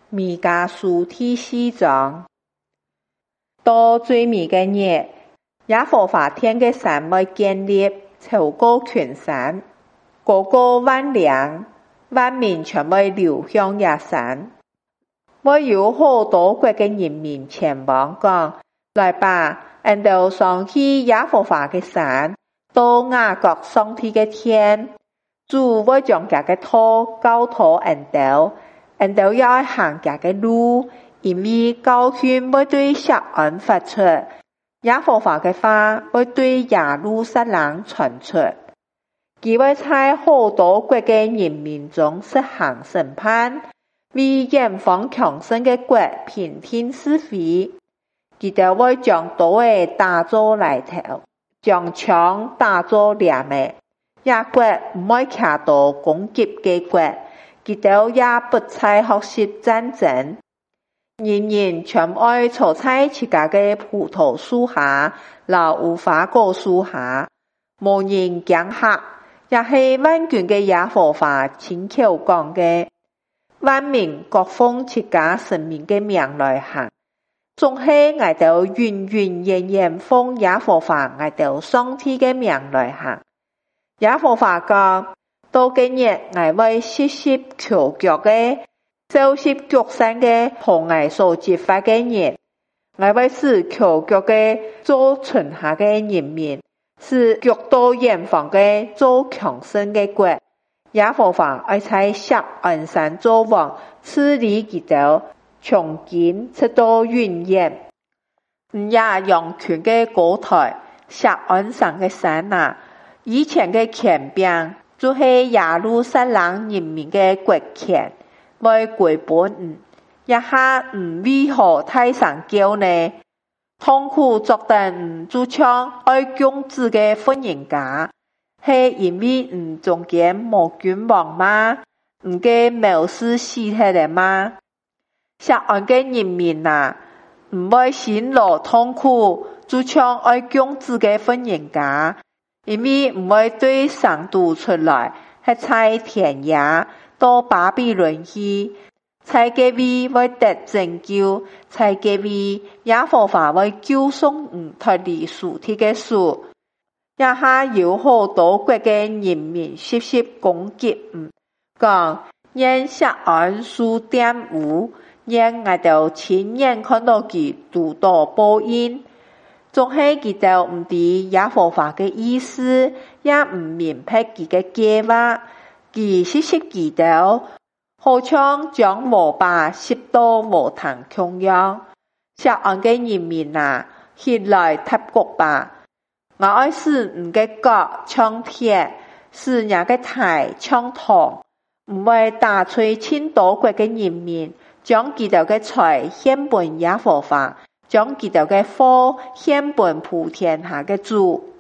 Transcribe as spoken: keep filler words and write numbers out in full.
彌迦書第四章。到最尾嘅日，耶和華天嘅山要建立，超過群山，高過萬嶺，萬民全要流向耶山。要有好多國嘅人民前往講，來吧，我哋上去耶和華嘅山，到雅各上帝嘅天。主要將佢嘅道教導我哋，我哋要行佢嘅路，因為教訓要對錫安發出，耶和華嘅話要對耶路撒冷傳出。佢要在好多國嘅人民中實行審判，為遠方強盛嘅國平定是非。佢哋會將刀嘅打做犁頭，將槍打做鐮嘅。亞國唔會騎到攻擊嘅國，佢哋也不再學習戰爭。人人全愛坐在自家嘅葡萄樹下，和無花果樹下，無人驚嚇。也是萬軍嘅耶和華親口講嘅，萬民各奉自家生命嘅命來行，總係我哋遠遠遠遠奉耶和華我哋上帝嘅命來行。耶和華講，到今日我會實施求腳嘅，收拾腳山嘅同我所結發嘅人，我會使求腳嘅做存下嘅人民，使腳到遠方嘅做強盛嘅國。耶和華愛在錫安山做王，治理佢哋，從今直到永遠。唔也陽權嘅高台，錫安山嘅山啊！以前嘅權柄就是耶路撒冷人民嘅國權，要歸本唔，一下唔為何太上叫呢？痛苦作得唔就像愛公子嘅婚姻家，係因為唔中間冇君王嗎？唔嘅謀士死去了嗎？錫安嘅人民啊，唔會辛勞痛苦，就像愛公子嘅婚姻家。因為唔會對上度出來，係在田野到巴比倫去，在嗰位會得拯救，在嗰位耶和華會救贖唔脫離屬天嘅樹，也下有好多國嘅人民實施攻擊唔講，讓錫安樹玷污，讓我哋親眼看到佢獨到報應。總係佢哋唔知耶和華嘅意思，也唔明白佢嘅計劃，佢實施佢哋，好像將禾把拾到禾塘中央。錫安嘅人民啊，起來踏腳吧！我愛使唔嘅腳像鐵，使人嘅蹄像銅，唔會打碎千多國嘅人民，將佢哋嘅財獻給耶和華。將佢哋嘅貨獻給普天下嘅主。